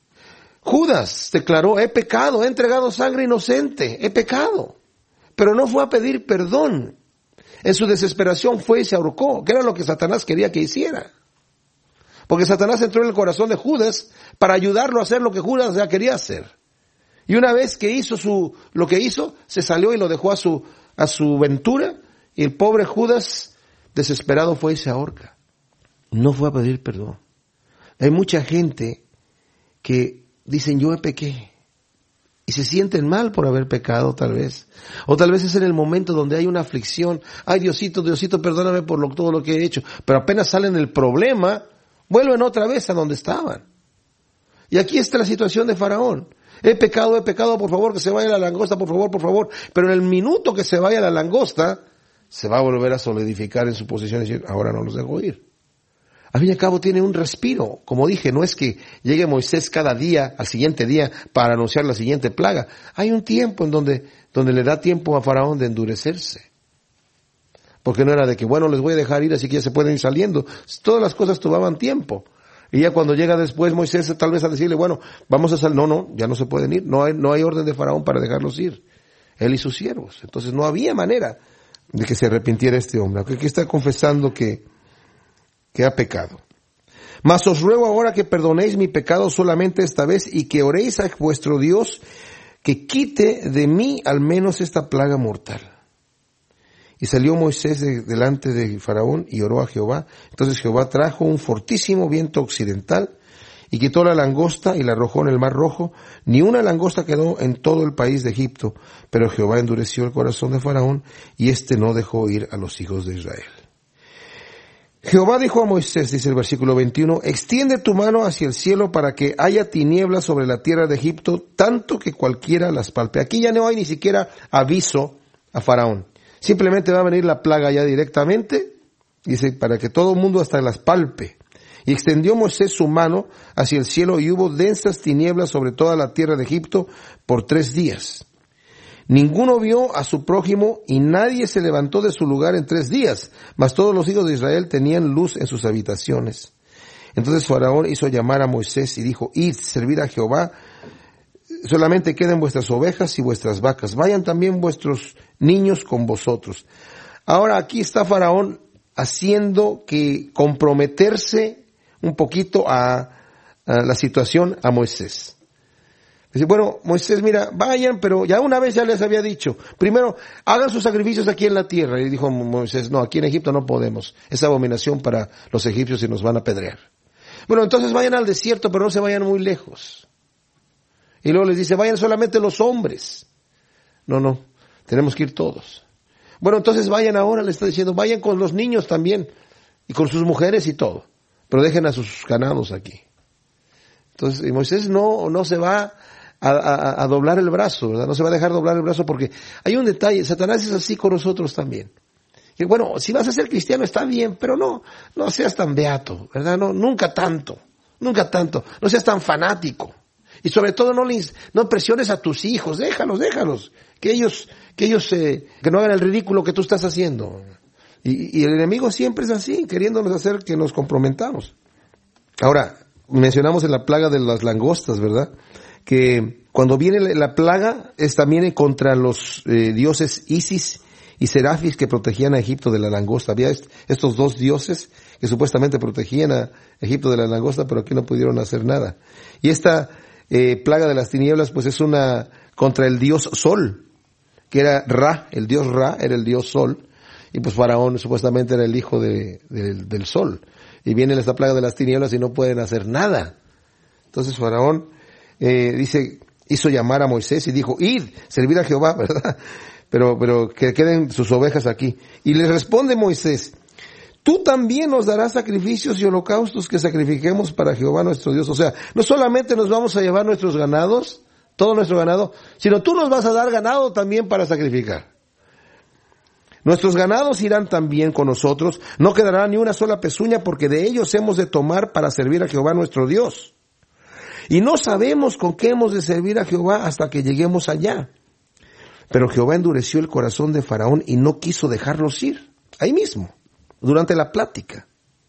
Judas declaró, he pecado, he entregado sangre inocente, he pecado. Pero no fue a pedir perdón. En su desesperación fue y se ahorcó, que era lo que Satanás quería que hiciera. Porque Satanás entró en el corazón de Judas para ayudarlo a hacer lo que Judas ya quería hacer. Y una vez que hizo su, lo que hizo, se salió y lo dejó a su, a su ventura, y el pobre Judas, desesperado, fue y se ahorca. No fue a pedir perdón. Hay mucha gente que dicen, yo pequé, y se sienten mal por haber pecado tal vez. O tal vez es en el momento donde hay una aflicción, ay Diosito, Diosito, perdóname por lo, todo lo que he hecho. Pero apenas salen del problema, vuelven otra vez a donde estaban. Y aquí está la situación de Faraón. He pecado, he pecado, por favor, que se vaya la langosta, por favor, por favor. Pero en el minuto que se vaya la langosta, se va a volver a solidificar en su posición y decir, ahora no los dejo ir. Al fin y al cabo tiene un respiro. Como dije, no es que llegue Moisés cada día, al siguiente día, para anunciar la siguiente plaga. Hay un tiempo en donde, donde le da tiempo a Faraón de endurecerse. Porque no era de que, bueno, les voy a dejar ir, así que ya se pueden ir saliendo. Todas las cosas tomaban tiempo. Y ya cuando llega después Moisés, tal vez a decirle, bueno, vamos a salir. No, no, ya no se pueden ir. No hay, no hay orden de Faraón para dejarlos ir. Él y sus siervos. Entonces no había manera de que se arrepintiera este hombre. Aunque aquí está confesando que, que ha pecado. Mas os ruego ahora que perdonéis mi pecado solamente esta vez y que oréis a vuestro Dios que quite de mí al menos esta plaga mortal. Y salió Moisés de, delante de Faraón y oró a Jehová. Entonces Jehová trajo un fortísimo viento occidental y quitó la langosta y la arrojó en el mar rojo. Ni una langosta quedó en todo el país de Egipto, pero Jehová endureció el corazón de Faraón y éste no dejó ir a los hijos de Israel. Jehová dijo a Moisés, dice el versículo veintiuno, extiende tu mano hacia el cielo para que haya tinieblas sobre la tierra de Egipto, tanto que cualquiera las palpe. Aquí ya no hay ni siquiera aviso a Faraón. Simplemente va a venir la plaga ya directamente, dice, para que todo el mundo hasta las palpe. Y extendió Moisés su mano hacia el cielo y hubo densas tinieblas sobre toda la tierra de Egipto por tres días. Ninguno vio a su prójimo y nadie se levantó de su lugar en tres días, mas todos los hijos de Israel tenían luz en sus habitaciones. Entonces Faraón hizo llamar a Moisés y dijo, id, servid a Jehová, solamente queden vuestras ovejas y vuestras vacas, vayan también vuestros niños con vosotros. Ahora aquí está Faraón haciendo que comprometerse un poquito a, a la situación a Moisés. Dice, bueno, Moisés, mira, vayan, pero ya una vez ya les había dicho, primero hagan sus sacrificios aquí en la tierra. Y dijo Moisés, no, aquí en Egipto no podemos, es abominación para los egipcios y nos van a apedrear. Bueno, entonces vayan al desierto, pero no se vayan muy lejos. Y luego les dice, vayan solamente los hombres. No, no, tenemos que ir todos. Bueno, entonces vayan ahora, le está diciendo, vayan con los niños también, y con sus mujeres y todo, pero dejen a sus ganados aquí. Entonces, y Moisés no, no se va a, a, a doblar el brazo, ¿verdad? No se va a dejar doblar el brazo porque hay un detalle, Satanás es así con nosotros también. Que bueno, si vas a ser cristiano está bien, pero no, no seas tan beato, ¿verdad? No, nunca tanto, nunca tanto, no seas tan fanático. Y sobre todo no les, no presiones a tus hijos, déjalos, déjalos, que ellos, que ellos, eh, que no hagan el ridículo que tú estás haciendo. Y, y el enemigo siempre es así, queriéndonos hacer que nos comprometamos. Ahora, mencionamos en la plaga de las langostas, ¿verdad? Que cuando viene la plaga es también contra los eh, dioses Isis y Serafis que protegían a Egipto de la langosta. Había est- estos dos dioses que supuestamente protegían a Egipto de la langosta, pero aquí no pudieron hacer nada. Y esta eh, plaga de las tinieblas pues es una contra el dios Sol, que era Ra, el dios Ra era el dios Sol, y pues Faraón supuestamente era el hijo de, de, del Sol. Y viene esta plaga de las tinieblas y no pueden hacer nada. Entonces Faraón eh, dice, hizo llamar a Moisés y dijo, id, servid a Jehová, ¿verdad? Pero, pero que queden sus ovejas aquí. Y le responde Moisés, tú también nos darás sacrificios y holocaustos que sacrifiquemos para Jehová nuestro Dios. O sea, no solamente nos vamos a llevar nuestros ganados, todo nuestro ganado, sino tú nos vas a dar ganado también para sacrificar. Nuestros ganados irán también con nosotros, no quedará ni una sola pezuña, porque de ellos hemos de tomar para servir a Jehová nuestro Dios. Y no sabemos con qué hemos de servir a Jehová hasta que lleguemos allá. Pero Jehová endureció el corazón de Faraón y no quiso dejarlos ir, ahí mismo, durante la plática.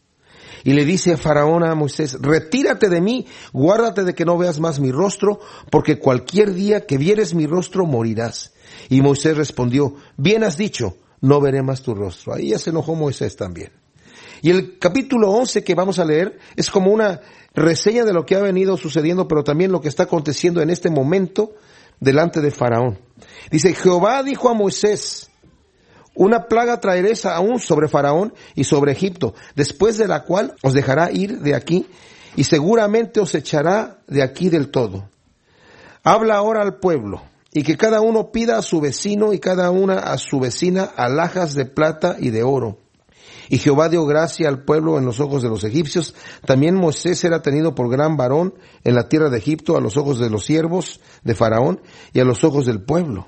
Y le dice a Faraón a Moisés, retírate de mí, guárdate de que no veas más mi rostro, porque cualquier día que vieres mi rostro morirás. Y Moisés respondió, bien has dicho, no veré más tu rostro. Ahí ya se enojó Moisés también. Y el capítulo once que vamos a leer es como una reseña de lo que ha venido sucediendo, pero también lo que está aconteciendo en este momento delante de Faraón. Dice, Jehová dijo a Moisés, una plaga traeréis aún sobre Faraón y sobre Egipto, después de la cual os dejará ir de aquí y seguramente os echará de aquí del todo. Habla ahora al pueblo y que cada uno pida a su vecino y cada una a su vecina alhajas de plata y de oro. Y Jehová dio gracia al pueblo en los ojos de los egipcios. También Moisés era tenido por gran varón en la tierra de Egipto a los ojos de los siervos de Faraón y a los ojos del pueblo.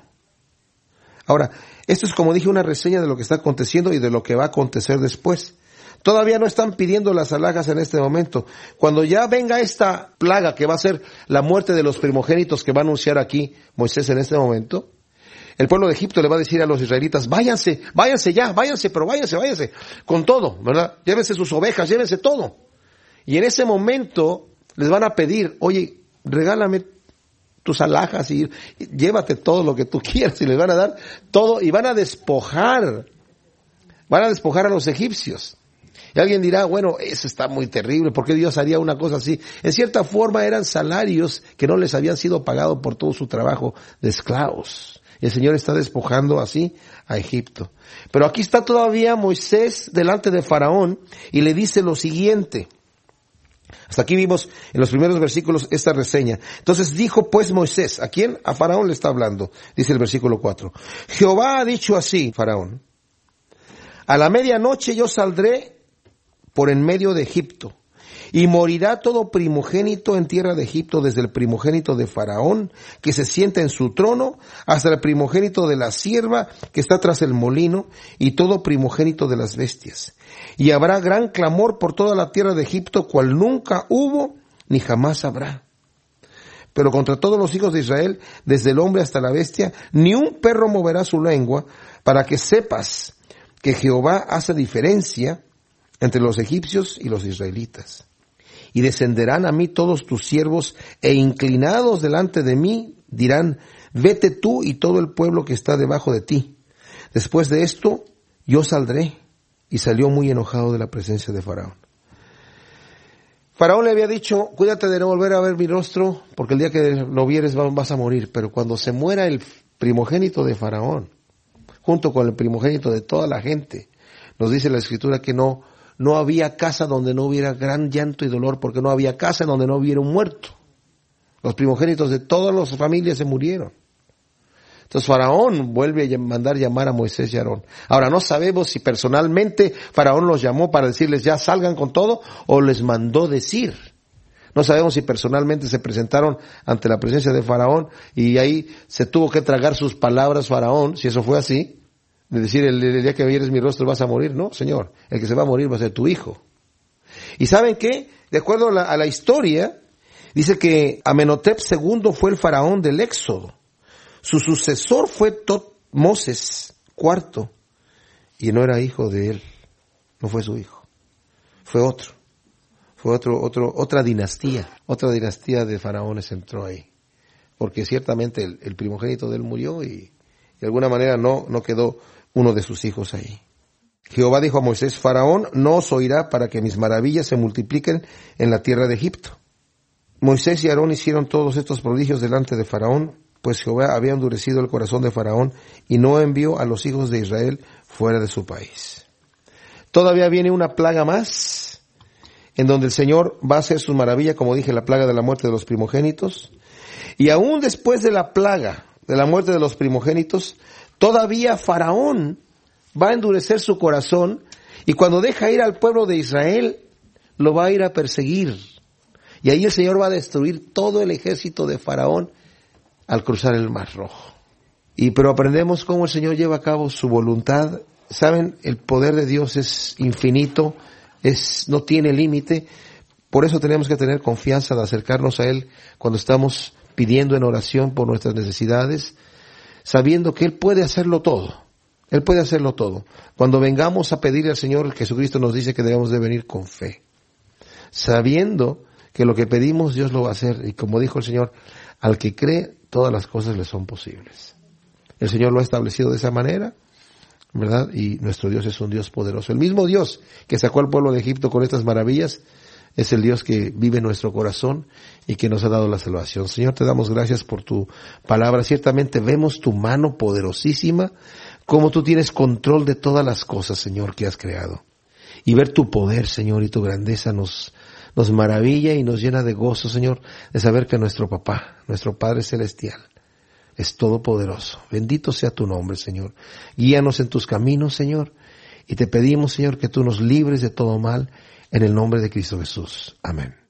Ahora, esto es, como dije, una reseña de lo que está aconteciendo y de lo que va a acontecer después. Todavía no están pidiendo las alhajas en este momento. Cuando ya venga esta plaga que va a ser la muerte de los primogénitos que va a anunciar aquí Moisés en este momento, el pueblo de Egipto le va a decir a los israelitas, váyanse, váyanse ya, váyanse, pero váyanse, váyanse, con todo, ¿verdad? Llévense sus ovejas, llévense todo. Y en ese momento les van a pedir, oye, regálame tus alhajas y llévate todo lo que tú quieras, y les van a dar todo y van a despojar, van a despojar a los egipcios. Y alguien dirá, bueno, eso está muy terrible, ¿por qué Dios haría una cosa así? En cierta forma eran salarios que no les habían sido pagados por todo su trabajo de esclavos. El Señor está despojando así a Egipto. Pero aquí está todavía Moisés delante de Faraón y le dice lo siguiente. Hasta aquí vimos en los primeros versículos esta reseña. Entonces dijo pues Moisés, ¿a quién? A Faraón le está hablando. Dice el versículo cuatro. Jehová ha dicho así, Faraón, a la medianoche yo saldré por en medio de Egipto, y morirá todo primogénito en tierra de Egipto, desde el primogénito de Faraón, que se sienta en su trono, hasta el primogénito de la sierva, que está tras el molino, y todo primogénito de las bestias. Y habrá gran clamor por toda la tierra de Egipto, cual nunca hubo, ni jamás habrá. Pero contra todos los hijos de Israel, desde el hombre hasta la bestia, ni un perro moverá su lengua, para que sepas que Jehová hace diferencia entre los egipcios y los israelitas. Y descenderán a mí todos tus siervos, e inclinados delante de mí, dirán, vete tú y todo el pueblo que está debajo de ti. Después de esto, yo saldré. Y salió muy enojado de la presencia de Faraón. Faraón le había dicho, cuídate de no volver a ver mi rostro, porque el día que lo vieres vas a morir. Pero cuando se muera el primogénito de Faraón, junto con el primogénito de toda la gente, nos dice la Escritura que no No había casa donde no hubiera gran llanto y dolor, porque no había casa donde no hubiera un muerto. Los primogénitos de todas las familias se murieron. Entonces Faraón vuelve a mandar llamar a Moisés y Aarón. Ahora no sabemos si personalmente Faraón los llamó para decirles ya salgan con todo, o les mandó decir. No sabemos si personalmente se presentaron ante la presencia de Faraón y ahí se tuvo que tragar sus palabras Faraón, si eso fue así. De decir, el, el día que vieres mi rostro vas a morir. No, Señor, el que se va a morir va a ser tu hijo. ¿Y saben qué? De acuerdo a la, a la historia, dice que Amenhotep segundo fue el faraón del Éxodo. Su sucesor fue Totmoses cuarto, y no era hijo de él, no fue su hijo, fue otro, fue otro, otro, otra dinastía, otra dinastía de faraones entró ahí, porque ciertamente el, el primogénito de él murió y de alguna manera no, no quedó uno de sus hijos ahí. Jehová dijo a Moisés, Faraón no os oirá para que mis maravillas se multipliquen en la tierra de Egipto. Moisés y Aarón hicieron todos estos prodigios delante de Faraón, pues Jehová había endurecido el corazón de Faraón y no envió a los hijos de Israel fuera de su país. Todavía viene una plaga más, en donde el Señor va a hacer su maravilla, como dije, la plaga de la muerte de los primogénitos. Y aún después de la plaga de la muerte de los primogénitos, todavía Faraón va a endurecer su corazón Y cuando deja ir al pueblo de Israel, lo va a ir a perseguir. Y ahí el Señor va a destruir todo el ejército de Faraón al cruzar el Mar Rojo. Y pero aprendemos cómo el Señor lleva a cabo su voluntad. Saben, el poder de Dios es infinito, es, no tiene límite. Por eso tenemos que tener confianza de acercarnos a Él cuando estamos pidiendo en oración por nuestras necesidades, sabiendo que Él puede hacerlo todo. Él puede hacerlo todo. Cuando vengamos a pedirle al Señor, Jesucristo nos dice que debemos de venir con fe, sabiendo que lo que pedimos Dios lo va a hacer. Y como dijo el Señor, al que cree, todas las cosas le son posibles. El Señor lo ha establecido de esa manera, ¿verdad? Y nuestro Dios es un Dios poderoso. El mismo Dios que sacó al pueblo de Egipto con estas maravillas, es el Dios que vive en nuestro corazón y que nos ha dado la salvación. Señor, te damos gracias por tu palabra. Ciertamente vemos tu mano poderosísima, cómo tú tienes control de todas las cosas, Señor, que has creado. Y ver tu poder, Señor, y tu grandeza nos, nos maravilla y nos llena de gozo, Señor, de saber que nuestro Papá, nuestro Padre Celestial, es todopoderoso. Bendito sea tu nombre, Señor. Guíanos en tus caminos, Señor, y te pedimos, Señor, que tú nos libres de todo mal, en el nombre de Cristo Jesús. Amén.